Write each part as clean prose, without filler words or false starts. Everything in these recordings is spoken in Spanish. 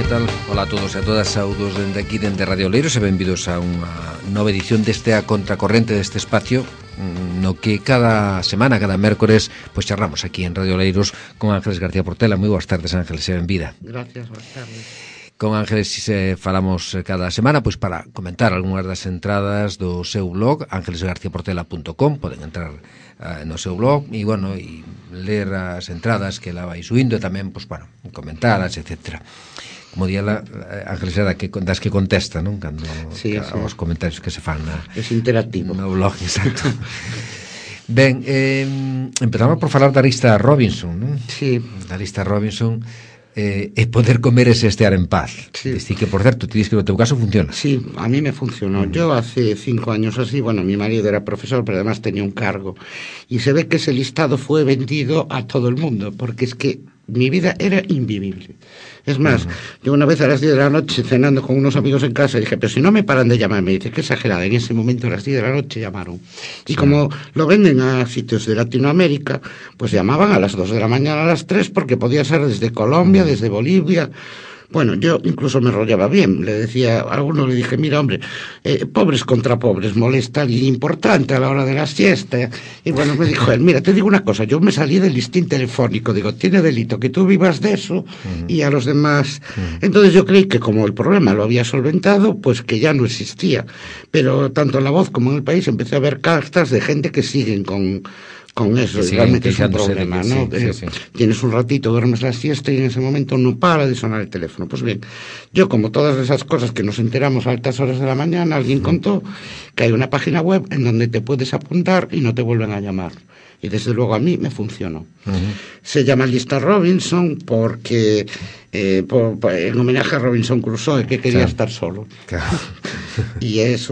tal? Ola a todos e a todas, saudos dende aquí, dende Radio Oleiros, e benvidos a unha nova edición deste A Contracorrente, deste espacio no que cada semana, cada mércores, pois charramos aquí en Radio Oleiros con Ángeles García Portela. Moi boas tardes, Ángeles, e benvida. Gracias, boas tardes. Con Ángeles falamos cada semana pois para comentar algunhas das entradas do seu blog, angelesgarciaportela.com. Poden entrar no seu blog e, bueno, e ler as entradas que la vai subindo e tamén, pois, bueno, comentaras, etcétera. Como día Ángeles era das que contesta, non? Cando sí. Os comentarios que se fan es interactivo no blog, exacto. Ben, empezamos por falar da lista Robinson, non? Sí. Da lista Robinson e poder comer ese estear en paz. Sí. Decir que, por certo, te dices que no teu caso funciona. Sí, a mí me funcionó. Yo hace 5 años así, bueno, mi marido era profesor, pero además tenía un cargo. Y se ve que ese listado fue vendido a todo el mundo, porque es que mi vida era invivible. Es más, yo una vez a las 10 de la noche cenando con unos amigos en casa dije, pero si no me paran de llamar, me dice, qué exagerada, en ese momento a las 10 de la noche llamaron. Y como lo venden a sitios de Latinoamérica, pues llamaban a las 2 de la mañana, a las 3, porque podía ser desde Colombia, desde Bolivia. Bueno, yo incluso me enrollaba bien, le decía, a alguno le dije, mira hombre, pobres contra pobres, molesta alguien importante a la hora de la siesta. Y bueno, me dijo él, mira, te digo una cosa, yo me salí del listín telefónico, digo, tiene delito que tú vivas de eso y a los demás. Entonces yo creí que como el problema lo había solventado, pues que ya no existía. Pero tanto en La Voz como en El País empecé a ver cartas de gente que siguen con eso, realmente es un problema, ¿no? Sí. Tienes un ratito, duermes la siesta y en ese momento no para de sonar el teléfono. Pues bien, yo como todas esas cosas que nos enteramos a altas horas de la mañana, alguien contó que hay una página web en donde te puedes apuntar y no te vuelven a llamar. Y desde luego a mí me funcionó. Se llama Lista Robinson porque en homenaje a Robinson Crusoe, que quería estar solo. Claro. Y es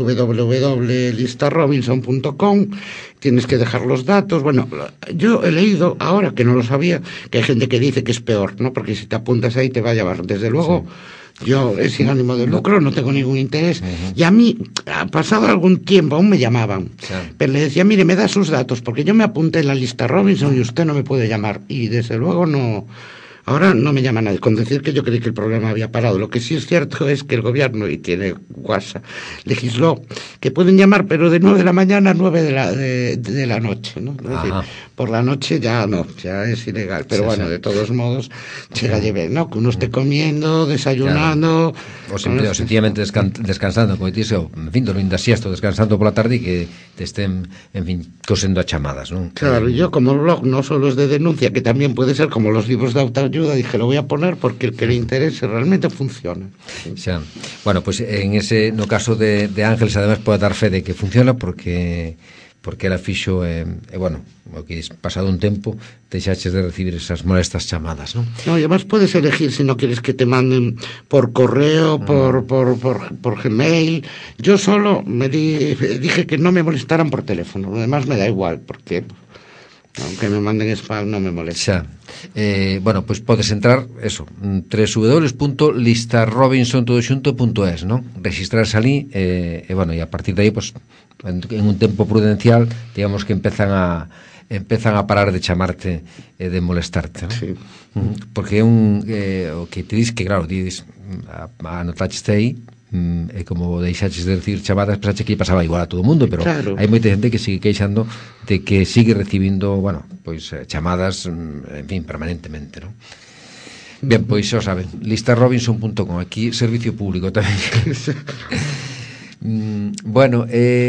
www.listarobinson.com. Tienes que dejar los datos. Bueno, yo he leído ahora, que no lo sabía, que hay gente que dice que es peor, ¿no? Porque si te apuntas ahí te va a llevar. Desde luego, yo es sin ánimo de lucro, no tengo ningún interés. Y a mí, ha pasado algún tiempo, aún me llamaban. Pero le decía, mire, me da sus datos, porque yo me apunté en la lista Robinson y usted no me puede llamar. Y desde luego no... Ahora no me llama nadie, con decir que yo creí que el problema había parado. Lo que sí es cierto es que el gobierno, y tiene WhatsApp, legisló que pueden llamar, pero de 9 de la mañana a 9 de la noche, ¿no? Es decir, por la noche ya no, ya es ilegal. Pero bueno, de todos modos, se la lleve, ¿no? Que uno esté comiendo, desayunando... Claro. O sencillamente descansando, como dices, en fin, dormindo a siesta, descansando por la tarde y que te estén, en fin, cosendo a chamadas, ¿no? Claro, yo como blog no solo es de denuncia, que también puede ser como los libros de autoayuda, dije, lo voy a poner porque el que le interese realmente funciona. Xa. Bueno, pues no caso de Ángeles, además pode dar fe de que funciona porque era fixo bueno, o que pasado un tempo deixaches de recibir esas molestas chamadas, ¿no? No, y además puedes elegir si no quieres que te manden por correo, por Gmail. Yo solo dije que no me molestaran por teléfono, lo demás me da igual, porque aunque me manden spam no me molesta. Bueno, pues podes entrar eso, www.listarrobinson.es, ¿no? Registrarse ali bueno, e a partir de aí, pues, en un tempo prudencial, digamos que empezan a parar de chamarte e de molestarte, ¿no? Sí. Porque é o que te dis que, claro, anotaste aí, e como deixaches de recibir chamadas, pensaste que pasaba igual a todo o mundo, pero claro, hai moita xente que sigue queixando de que sigue recibindo, bueno, pois chamadas, en fin, permanentemente, ¿no? Bien, pois xa saben, listarobinson.com, aquí servicio público tamén. Bueno,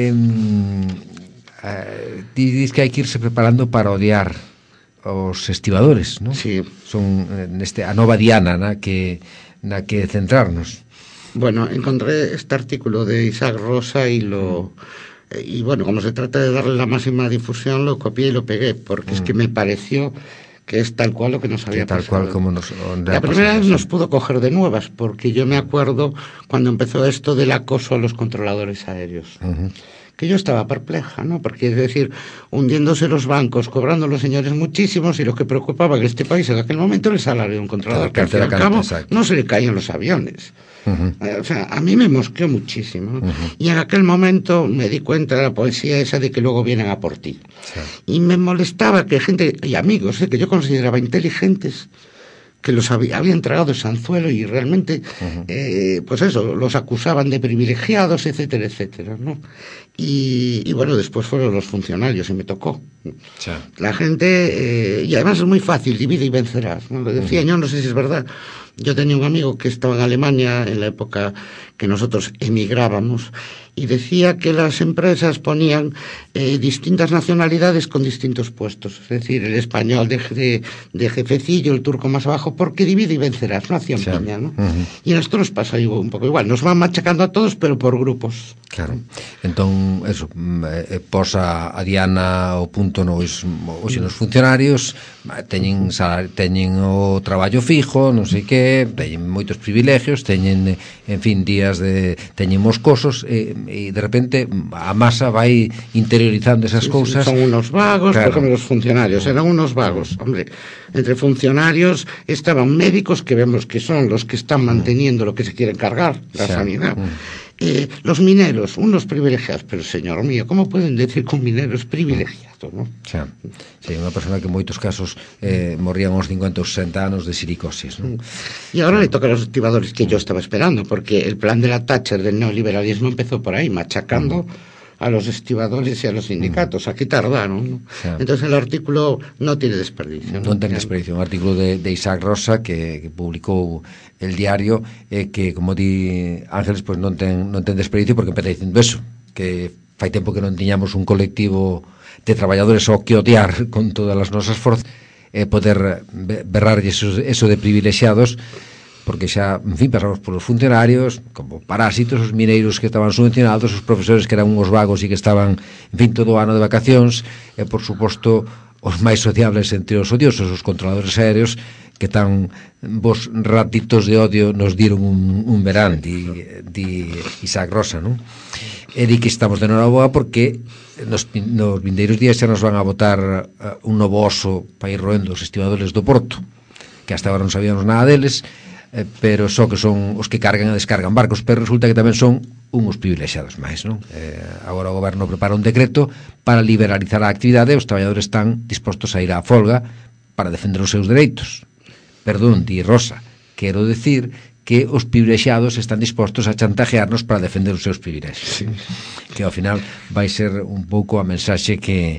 dis que hai que irse preparando para odiar os estibadores, ¿no? Sí. Son a nova diana na que centrarnos. Bueno, encontré este artículo de Isaac Rosa y bueno, como se trata de darle la máxima difusión, lo copié y lo pegué, porque es que me pareció que es tal cual lo que nos había pasado. Tal cual como la primera vez nos pudo coger de nuevas, porque yo me acuerdo cuando empezó esto del acoso a los controladores aéreos. Que yo estaba perpleja, ¿no? Porque, es decir, hundiéndose los bancos, cobrando los señores muchísimos, y lo que preocupaba en este país en aquel momento era el salario de un controlador, que al fin y al cabo no se le caían los aviones. O sea, a mí me mosqueó muchísimo, ¿no? Y en aquel momento me di cuenta de la poesía esa de que luego vienen a por ti. Y me molestaba que gente, y amigos, que yo consideraba inteligentes, que los habían tragado ese anzuelo y realmente, pues eso, los acusaban de privilegiados, etcétera, etcétera, ¿no? Y bueno, después fueron los funcionarios y me tocó. Sí. La gente, y además es muy fácil, divide y vencerás, ¿no? Lo decía yo, no sé si es verdad. Yo tenía un amigo que estaba en Alemania en la época que nosotros emigrábamos y decía que las empresas ponían distintas nacionalidades con distintos puestos. Es decir, el español de jefecillo, el turco más abajo, porque divide y vencerás, no hacían piña, ¿no? Y en esto nos pasa un poco igual. Nos van machacando a todos, pero por grupos. Claro. Entón, eso, posa a Diana o punto nos funcionarios teñen o traballo fijo, non sei que, teñen moitos privilegios, teñen, en fin, días teñen moscosos e de repente a masa vai interiorizando esas cousas. Son unos vagos, claro. Por ejemplo, los funcionarios eran unos vagos. Hombre, entre funcionarios estaban médicos que vemos que son los que están manteniendo lo que se quiere cargar, la sanidad. Los mineros, unos privilegiados, pero señor mío, ¿cómo pueden decir que un minero es privilegiado, no? Sí, unha persona que en moitos casos morrían aos 50 ou 60 anos de silicosis, ¿no? Y ahora le toca a los estibadores que yo estaba esperando, porque el plan de la Thatcher del neoliberalismo empezó por ahí, machacando a los estibadores y a los sindicatos. Aquí tardaron, ¿no? Entonces el artículo no tiene desperdicio. Non ten desperdicio. Un artículo de Isaac Rosa que publicou el diario que, como di Ángeles, pues non ten desperdicio, porque empeza dicindo eso, que fai tempo que non tiñamos un colectivo de traballadores ao que odiar con todas as nosas forzas, poder berrarlle eso de privilexiados, porque xa, en fin, pasamos polos funcionarios como parásitos, os mineiros que estaban subvencionados, os profesores que eran uns vagos e que estaban, en fin, todo o ano de vacacións, e, por suposto, os máis odiables entre os odiosos, os controladores aéreos, que tan vos ratitos de odio nos dieron un verán, di Isaac Rosa, non? E di que estamos de noraboa porque nos vindeiros días xa nos van a botar un novo oso para ir roendo os estibadores do Porto, que hasta agora non sabíamos nada deles, pero só que son os que cargan e descargan barcos, pero resulta que tamén son uns privilexiados máis, non? Agora o goberno prepara un decreto para liberalizar a actividade e os traballadores están dispostos a ir á folga para defender os seus dereitos. Perdón, di Rosa, quero decir que os privilexiados están dispostos a chantajearnos para defender os seus privilexios. Sí. Que ao final vai ser un pouco a mensaxe que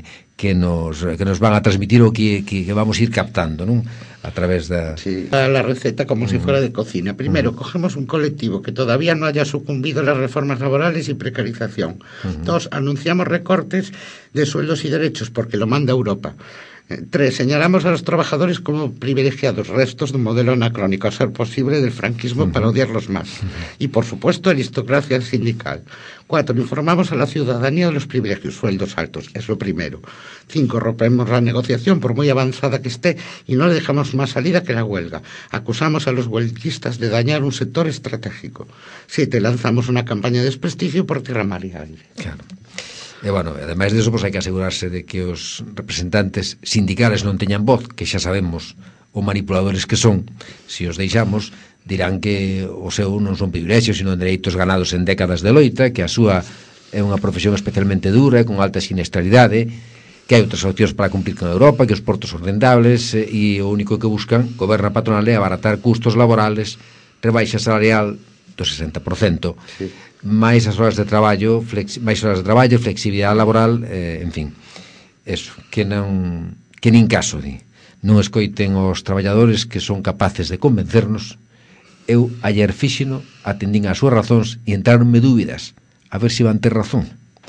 nos van a transmitir o que vamos a ir captando, non? A través de... Sí, la receta como si fuera de cocina. Primero, cogemos un colectivo que todavía no haya sucumbido a las reformas laborales y precarización. Dos, anunciamos recortes de sueldos y derechos porque lo manda Europa. 3, señalamos a los trabajadores como privilegiados, restos de un modelo anacrónico, a ser posible del franquismo para odiarlos más. Y, por supuesto, aristocracia sindical. 4, informamos a la ciudadanía de los privilegios, sueldos altos, es lo primero. 5, rompemos la negociación, por muy avanzada que esté, y no le dejamos más salida que la huelga. Acusamos a los huelguistas de dañar un sector estratégico. 7, lanzamos una campaña de desprestigio por tierra, mar y aire. Claro. E, bueno, ademais disso, pues, hai que asegurarse de que os representantes sindicales non teñan voz, que xa sabemos o manipuladores que son. Se os deixamos, dirán que o seu non son privilexios, sino dereitos ganados en décadas de loita, que a súa é unha profesión especialmente dura e con alta siniestralidade, que hai outras opcións para cumplir con Europa, que os portos son rendables e o único que buscan, goberna patronal, é abaratar custos laborales, rebaixa salarial do 60%, sí. máis as horas de traballo, flexibilidade laboral, en fin, eso, que nin caso di. Non escoiten os traballadores que son capaces de convencernos. Eu ayer fíxeno, atendín as súas razóns e entraronme dúbidas a ver se van ter razón.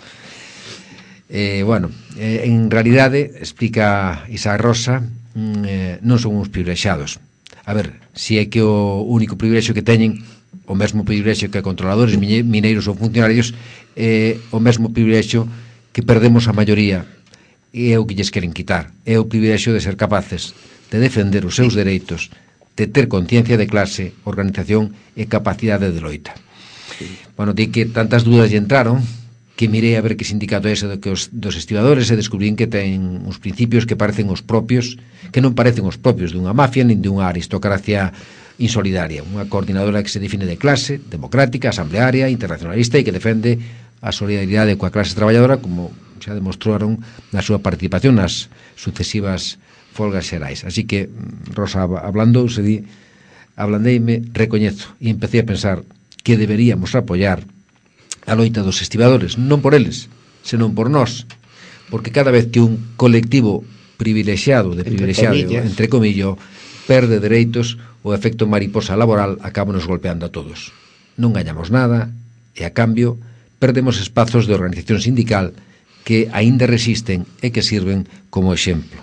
Bueno, en realidade, explica Isaac Rosa, non son uns privilexiados. A ver, se é que o único privilexio que teñen, o mesmo privilexio que controladores, mineiros ou funcionarios, o mesmo privilexio que perdemos a maioría, e é o que lles queren quitar, é o privilexio de ser capaces de defender os seus dereitos, de ter conciencia de clase, organización e capacidade de loita. Bueno, di que tantas dúdas lle entraron que mirei a ver que sindicato é ese dos estibadores e descubrín que ten uns principios que parecen os propios, que non parecen os propios dunha mafia nin dunha aristocracia insolidaria, unha coordinadora que se define de clase, democrática, asamblearia, internacionalista e que defende a solidaridade coa clase traballadora, como xa demostraron na súa participación nas sucesivas folgas xerais. Así que, Rosa, ablandouse, ablandeime, recoñezo, e empecé a pensar que deberíamos apoiar a loita dos estibadores, non por eles, senón por nós, porque cada vez que un colectivo privilexiado, entre comillas, perde dereitos, o efecto mariposa laboral acaba nos golpeando a todos. Non gañamos nada, e a cambio perdemos espazos de organización sindical que aínda resisten e que sirven como exemplo.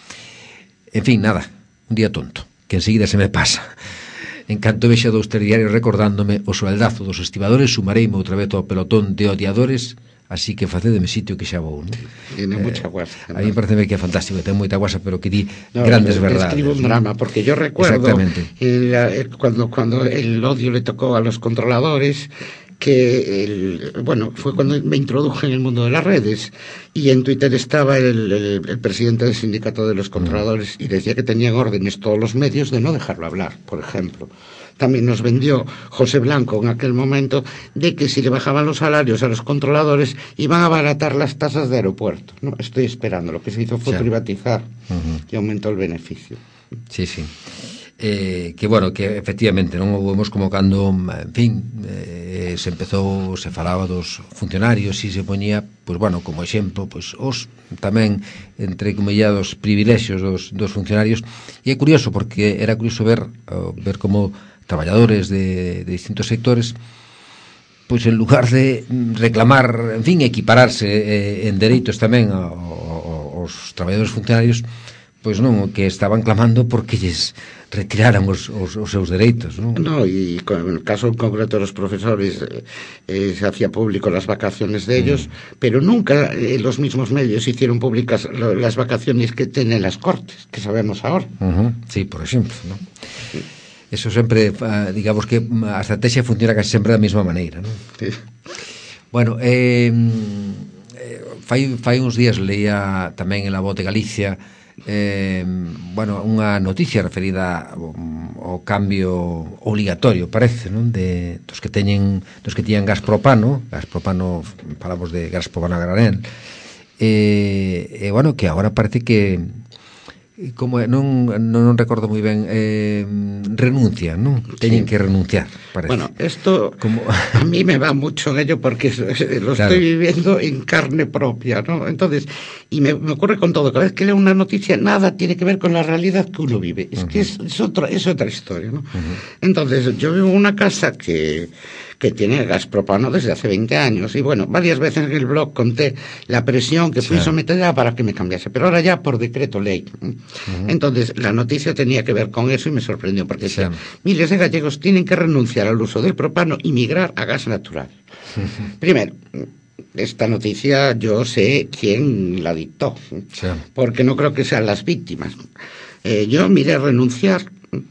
En fin, nada, un día tonto, que enseguida se me pasa. En canto vexa dous telediarios recordándome o sueldazo dos estibadores, sumareime outra vez ao pelotón de odiadores, así que facedeme sitio que xa vou, non? Tiene mucha guasa, ¿no? A mí parece que é fantástico, ten moita guasa, pero que di grandes verdades. Escribo un drama, porque yo recuerdo cuando el odio le tocó a los controladores, que fue cuando me introduje en el mundo de las redes, y en Twitter estaba el presidente del sindicato de los controladores y decía que tenían órdenes todos los medios de no dejarlo hablar, por ejemplo. También nos vendió José Blanco en aquel momento de que si le bajaban los salarios a los controladores iban a abaratar las tasas de aeropuerto. No, estoy esperando, lo que se hizo fue privatizar y aumentó el beneficio. Sí. Que efectivamente non vemos como cando, en fin, se falaba dos funcionarios e se poñía, como exemplo, os tamén, entre comillados, privilexios dos funcionarios, e é curioso, porque era curioso ver como traballadores de distintos sectores, pois en lugar de reclamar, en fin, equipararse en dereitos tamén aos traballadores funcionarios, pois non, que estaban clamando porque lles retiraran os seus dereitos, non? No, y con el caso en concreto de los profesores se hacía público las vacaciones de ellos, pero nunca los mismos medios hicieron públicas las vacaciones que tienen las Cortes, que sabemos ahora. Sí, por exemplo, non? Sí. Eso sempre, digamos que a estrategia funciona casi sempre da mesma maneira, non? Sí. Bueno, fai uns días leía tamén en La Voz de Galicia unha noticia referida ao cambio obligatorio, parece, non? Dos que tiñan gas propano, falamos de gas propano a granel, que agora parece que como non recordo moi ben, renuncian, non? Teñen que renunciar, parece. Bueno, esto a mí me va mucho en ello porque lo estoy viviendo en carne propia, ¿no? Entonces, y me ocurre con todo, cada vez que leo una noticia, nada tiene que ver con la realidad que uno vive, es que es otra historia, ¿no? Entonces, yo vivo en una casa que tiene gas propano desde hace 20 años. Y varias veces en el blog conté la presión que fui sometida para que me cambiase. Pero ahora ya por decreto ley. Entonces, la noticia tenía que ver con eso y me sorprendió. Porque decía, miles de gallegos tienen que renunciar al uso del propano y migrar a gas natural. Primero, esta noticia yo sé quién la dictó. Porque no creo que sean las víctimas. Yo miré renunciar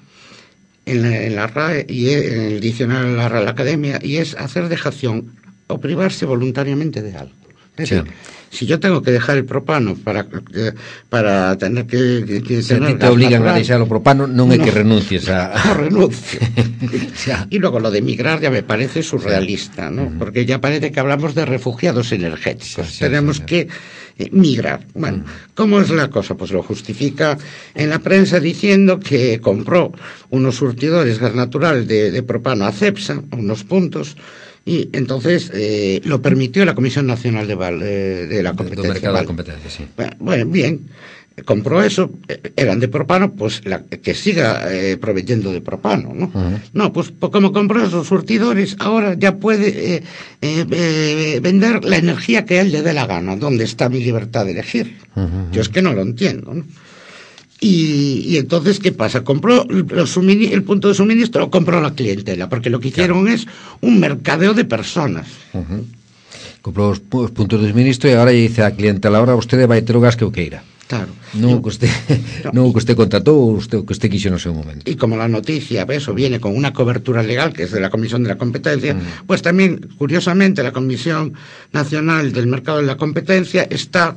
en la RAE y en el diccionario de la Real Academia, y es hacer dejación o privarse voluntariamente de algo. Es decir, si yo tengo que dejar el propano para tener que si a ti te obligan a deixar o propano, non é que renuncies a... No renuncio. Y luego lo de migrar ya me parece surrealista, ¿no? Porque ya parece que hablamos de refugiados energéticos. Tenemos que migrar. Bueno, ¿cómo es la cosa? Pues lo justifica en la prensa diciendo que compró unos surtidores gas natural de propano a Cepsa, unos puntos, y entonces lo permitió la Comisión Nacional de la Competencia. Del mercado de competencia, sí. Bueno, bien, compró eso, eran de propano, pues que siga proveyendo de propano, ¿no? No, pues como compró esos surtidores, ahora ya puede vender la energía que a él le dé la gana. ¿Dónde está mi libertad de elegir? Yo es que no lo entiendo, ¿no? Y entonces, ¿qué pasa? Compró el punto de suministro o compró la clientela, porque lo que hicieron es un mercadeo de personas. Compró os puntos de suministro e agora lle dice a clientela, ahora vostede vai ter o gas que eu queira. Claro. Non que usted contratou ou que usted quiso no seu momento. Y como la noticia, eso viene con una cobertura legal que es de la Comisión de la Competencia, pues también, curiosamente, la Comisión Nacional del Mercado de la Competencia está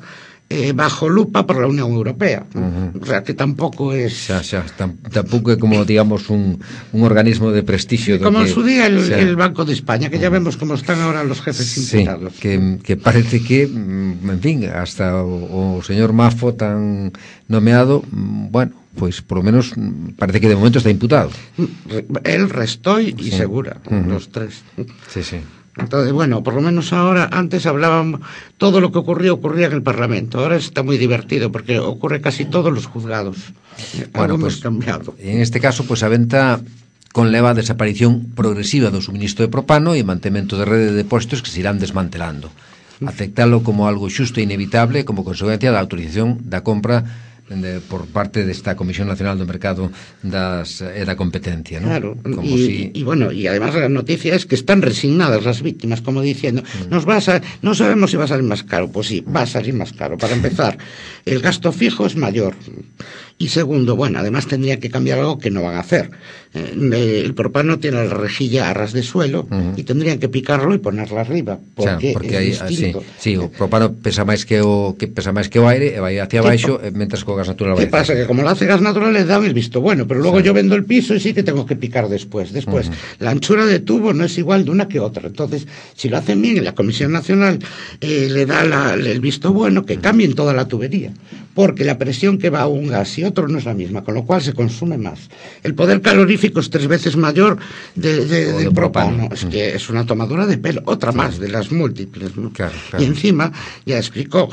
bajo lupa por la Unión Europea. O sea, que tampouco es... Tampouco é como, digamos, un organismo de prestigio. Como en su día el Banco de España, que ya vemos cómo están ahora los jefes imputados. Que parece que, en fin, hasta o señor Mafo tan nomeado, bueno, pois por lo menos parece que de momento está imputado. Él, Restoy y Segura, los tres. Sí. Entonces, bueno, por lo menos ahora, antes hablaban, todo lo que ocurría en el Parlamento. Ahora está muy divertido porque ocurre casi todos los juzgados. Bueno, pues cambiado. En este caso, pues a venta conleva a desaparición progresiva do suministro de propano e mantemento de rede de depósitos que se irán desmantelando. Aceptalo como algo xusto e inevitable como consecuencia da autorización da compra por parte desta Comisión Nacional do Mercado e da Competencia, ¿no? Claro, y bueno, y además la noticia es que están resignadas las víctimas, como diciendo, no sabemos si va a salir más caro. Pues sí, va a salir más caro. Para empezar, el gasto fijo es mayor. Y segundo, bueno, además tendría que cambiar algo que no van a hacer. El propano tiene la rejilla a ras de suelo y tendrían que picarlo y ponerla arriba, porque aí, sí, o propano pesa máis que o aire e vai hacia abaixo, mentres que o gas natural vai. ¿Qué pasa? Que como lo hace gas natural le dan el visto bueno, pero luego yo vendo el piso y sí que tengo que picar después. La anchura de tubo no es igual de una que otra. Entonces, si lo hacen bien, la Comisión Nacional le da el visto bueno, que cambien toda la tubería, porque la presión que va a un gas y otro no es la misma, con lo cual se consume más. El poder calorífico es 3 veces mayor del propano. Es que es una tomadura de pelo, otra más de las múltiples, ¿no? Claro. Y encima ya explicó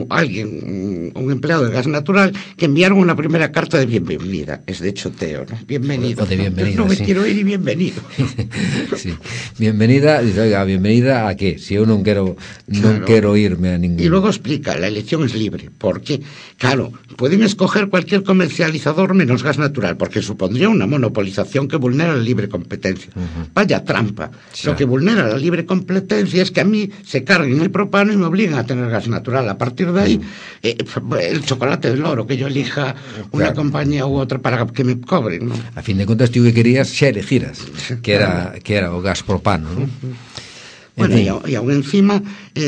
un empleado de gas natural que enviaron una primera carta de bienvenida. Es de choteo, ¿no? Bienvenido. O de bienvenida, no me quiero ir y bienvenido. Sí. Bienvenida, dice, oiga, bienvenida a qué? Si eu non quero irme a ningún... Y luego explica, la elección es libre, porque, claro, pueden escoger cualquier comercializador menos gas natural, porque supondría una monopolización que vulnera la libre competencia. Vaya trampa. Lo que vulnera la libre competencia es que a mí se carguen el propano y me obliguen a tener gas natural. A partir de ahí, el chocolate del oro, que yo elija una compañía u otra para que me cobren, ¿no? A fin de contas, tú que querías xa elegiras, que era o gas propano, ¿no? Bueno, y aún encima,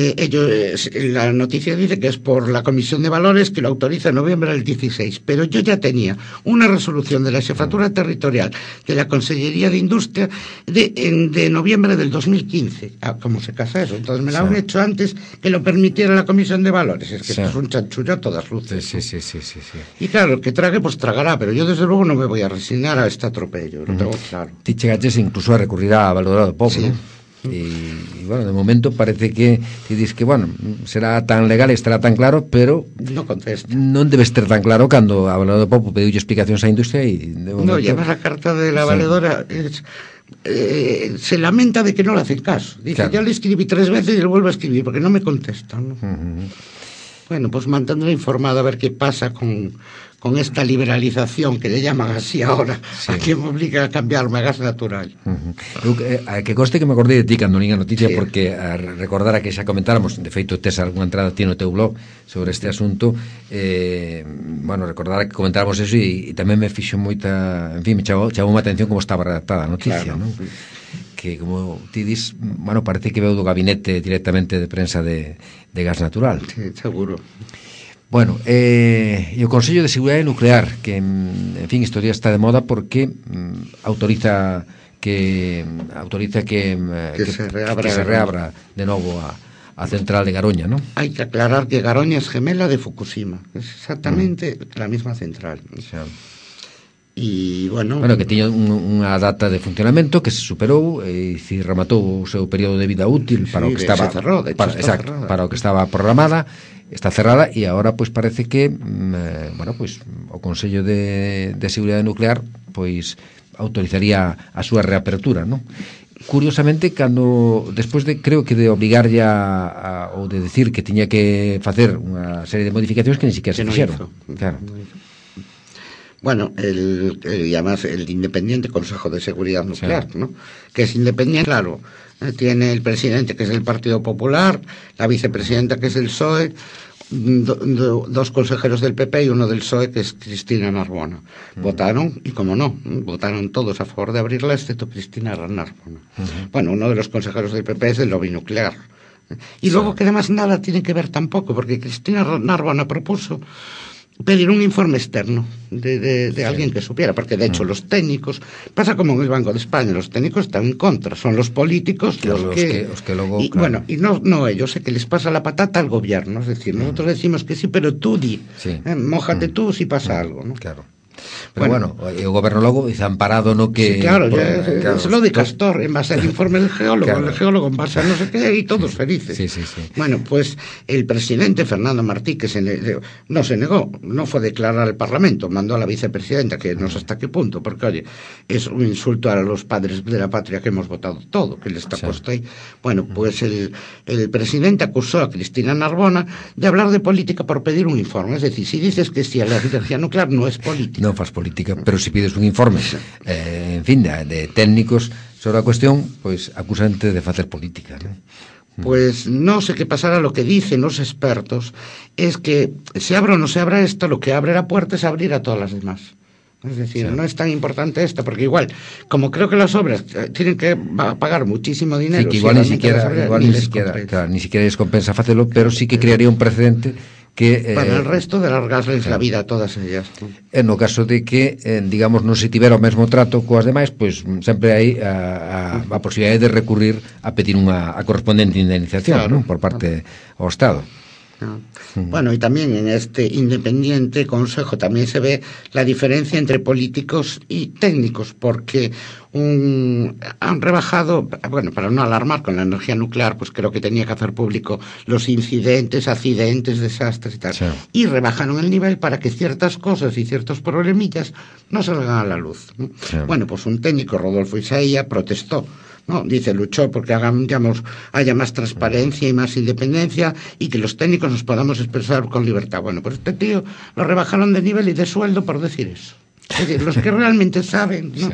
la noticia dice que es por la Comisión de Valores que lo autoriza en noviembre del 16, pero yo ya tenía una resolución de la Jefatura Territorial de la Consellería de Industria de noviembre del 2015. ¿Cómo se casa eso? Entonces me la han hecho antes que lo permitiera la Comisión de Valores. Es que esto es un chanchullo a todas luces. Sí. Y claro, el que trague, pues tragará, pero yo desde luego no me voy a resignar a este atropello, lo tengo claro. Ti chegaches incluso a recurrir a Valorado Pobo, sí. ¿no? Y bueno, de momento parece que ti dis que, bueno, será tan legal, estará tan claro, pero no contesta. Non debe estar tan claro cando a Valedora Popo pediu explicacións á industria e de momento... No, y además la carta de la valedora se lamenta de que no le hacen caso. Dice, ya le escribí 3 veces y le vuelvo a escribir porque no me contestan, ¿no? Bueno, pues mantendré informado a ver qué pasa con esta liberalización que le llaman así ahora, a quien me obliga a cambiarme a gas natural. Que conste que me acordei de ti cando nin a noticia, porque a recordar que xa comentáramos, de feito tes algunha entrada ti no teu blog sobre este asunto, bueno, recordar que comentáramos eso e tamén me fixo moita, en fin, me chamou unha atención como estaba redactada a noticia, claro, non? Que como ti dis, bueno, parece que veu do gabinete directamente de prensa de gas natural. Sí, seguro. Bueno, e o Consello de Seguridade Nuclear, que, en fin, isto ya está de moda porque autoriza que se reabra de novo a central de Garoña, ¿no? Hay que aclarar que Garoña es gemela de Fukushima, es exactamente la misma central. E, bueno, que tiña unha data de funcionamento que se superou e se rematou o seu período de vida útil para o que estaba para o que estaba programada, está cerrada e agora pois parece que bueno, pois o Consello de Seguridade Nuclear pois autorizaría a súa reapertura, non? Curiosamente, cando despois de, creo que de obligar ya ou de decir que tiña que facer unha serie de modificacións que ni siquiera se fixeron. Claro. Bueno, y además el independiente Consejo de Seguridad Nuclear, ¿no? Que es independiente, claro. Tiene el presidente, que es el Partido Popular, la vicepresidenta, que es el PSOE, 2 consejeros del PP y uno del PSOE, que es Cristina Narbona. Votaron, y como no, votaron todos a favor de abrirla, excepto Cristina Narbona. Bueno, uno de los consejeros del PP es del lobby nuclear. Y luego que además nada tiene que ver tampoco, porque Cristina Narbona propuso pedir un informe externo de alguien que supiera, porque de hecho los técnicos, pasa como en el Banco de España, los técnicos están en contra, son los políticos claro, los que luego, y, claro. bueno, y no ellos, que les pasa la patata al gobierno, es decir, nosotros decimos que sí, pero tú mójate tú si pasa algo, ¿no? Claro. Pero bueno, o goberno logo desamparado no que... Sí, claro, es lo de Castor, en base al informe del geólogo, claro. El geólogo en base a no sé qué, y todos felices. Sí. Bueno, pues el presidente Fernando Martí, que no se negó, no fue a declarar al Parlamento, mandó a la vicepresidenta, que no sé hasta qué punto, porque oye, es un insulto a los padres de la patria que hemos votado todo, que le está puesto ahí. Bueno, pues el presidente acusó a Cristina Narbona de hablar de política por pedir un informe, es decir, si dices que sí a la energía nuclear no es política. Non faz política, pero se pides un informe en fin, de técnicos sobre a cuestión, pois acusante de facer política, non? Pues no sé qué pasará. Lo que dicen los expertos es que se abra o no se abra esta, lo que abre la puerta es abrir a todas las demás. Es decir, no es tan importante esta, porque igual, como creo que las obras tienen que pagar muchísimo dinero, sí, que igual ni siquiera les compensa facelo, pero sí que crearía un precedente que para el resto de alargarles la vida a todas ellas. No caso de que, digamos, non se tivera o mesmo trato coas demais, pois sempre hai a posibilidade de recurrir a pedir a correspondente indemnización, claro, non? Por parte ao Estado. Bueno, y también en este independiente consejo también se ve la diferencia entre políticos y técnicos, porque han rebajado, bueno, para no alarmar con la energía nuclear, pues creo que tenía que hacer público los incidentes, accidentes, desastres y tal, y rebajaron el nivel para que ciertas cosas y ciertos problemillas no salgan a la luz. Bueno, pues un técnico, Rodolfo Isaía, protestó. No, dice, luchó porque haya más transparencia y más independencia y que los técnicos nos podamos expresar con libertad. Bueno, pues este tío lo rebajaron de nivel y de sueldo por decir eso. Es decir, los que realmente saben, ¿no?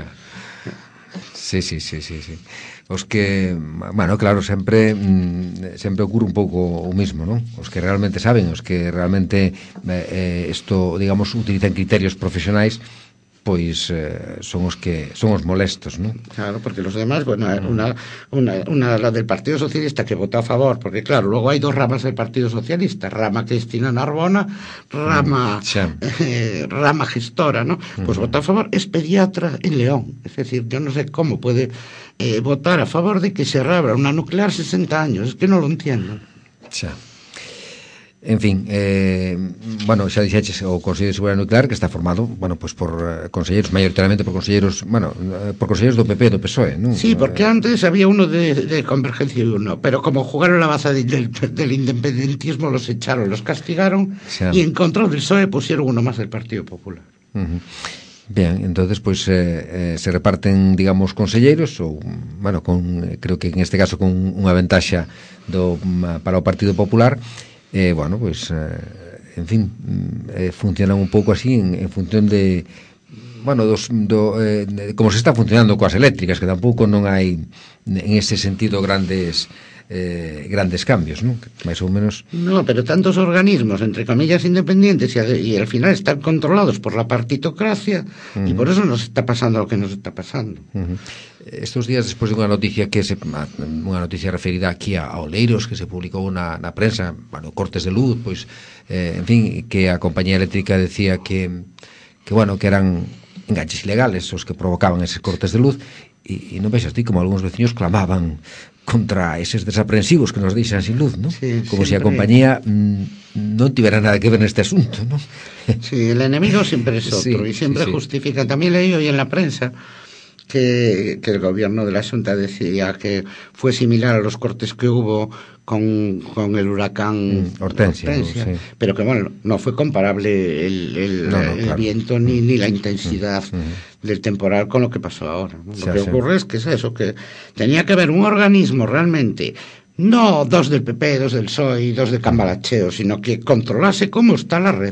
Sí. Os que, bueno, claro, sempre ocurre un pouco o mismo, non? Os que realmente saben, os que realmente isto, digamos, utilizan criterios profesionais, pois son os molestos, ¿no? Claro, porque los demás, bueno, la del Partido Socialista que votó a favor, porque claro, luego hay dos ramas del Partido Socialista, rama Cristina Narbona, rama gestora, ¿no? Pues votó a favor, es pediatra en León, es decir, yo no sé cómo puede votar a favor de que se reabra una nuclear 60 años, es que no lo entiendo. En fin, bueno, xa dixeches o Consello de Seguridade Nuclear, que está formado, bueno, pues por conselleiros, maioritariamente por conselleiros, bueno, por conselleiros do PP e do PSOE, non? Sí, porque antes había uno de Convergencia y uno, pero como jugaron la baza del independentismo, los echaron, los castigaron, y en contra del PSOE pusieron uno más del Partido Popular. Bien, entonces pues se reparten, digamos, conselleiros ou, bueno, creo que en este caso con unha ventaxa para o Partido Popular. Bueno, pues en fin, funcionan un pouco así en función de, bueno, como se está funcionando coas eléctricas, que tampouco non hai en ese sentido grandes cambios, ¿no? Máis ou menos. No, pero tantos organismos, entre comillas, independientes y al final están controlados por la partitocracia, y por eso nos está pasando lo que nos está pasando. Estos días, despois de unha noticia referida aquí a Oleiros, que se publicou na prensa, bueno, cortes de luz, pois, en fin, que a compañía eléctrica decía que bueno, que eran enganches ilegales os que provocaban eses cortes de luz, e non vexas ti como algúns veciños clamaban contra eses desaprensivos que nos deixan sin luz, ¿no? Sí, como se a compañía non tivera nada que ver neste asunto, ¿no? Sí, el enemigo siempre es otro, y siempre justifica. También leí hoy en la prensa que el gobierno de la Xunta decía que fue similar a los cortes que hubo con el huracán Hortensia, pero que bueno, no fue comparable el viento ni la intensidad del temporal con lo que pasó ahora, ¿no? Lo que ocurre es que es eso, que tenía que haber un organismo realmente, no dos del PP, dos del PSOE y dos de Cambalacheo, sino que controlase cómo está la red.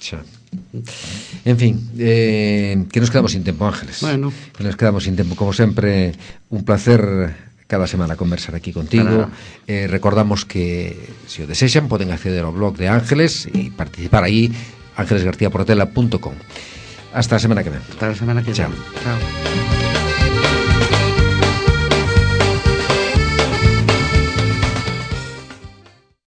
En fin, que nos quedamos sin tempo, Ángeles. Bueno. Que nos quedamos sin tempo, como sempre, un placer cada semana conversar aquí contigo. Recordamos que, se o desexan, poden acceder ao blog de Ángeles e participar aí, ángelesgarciaportela.com. Hasta a semana que ven. Hasta a semana que ven. Chao.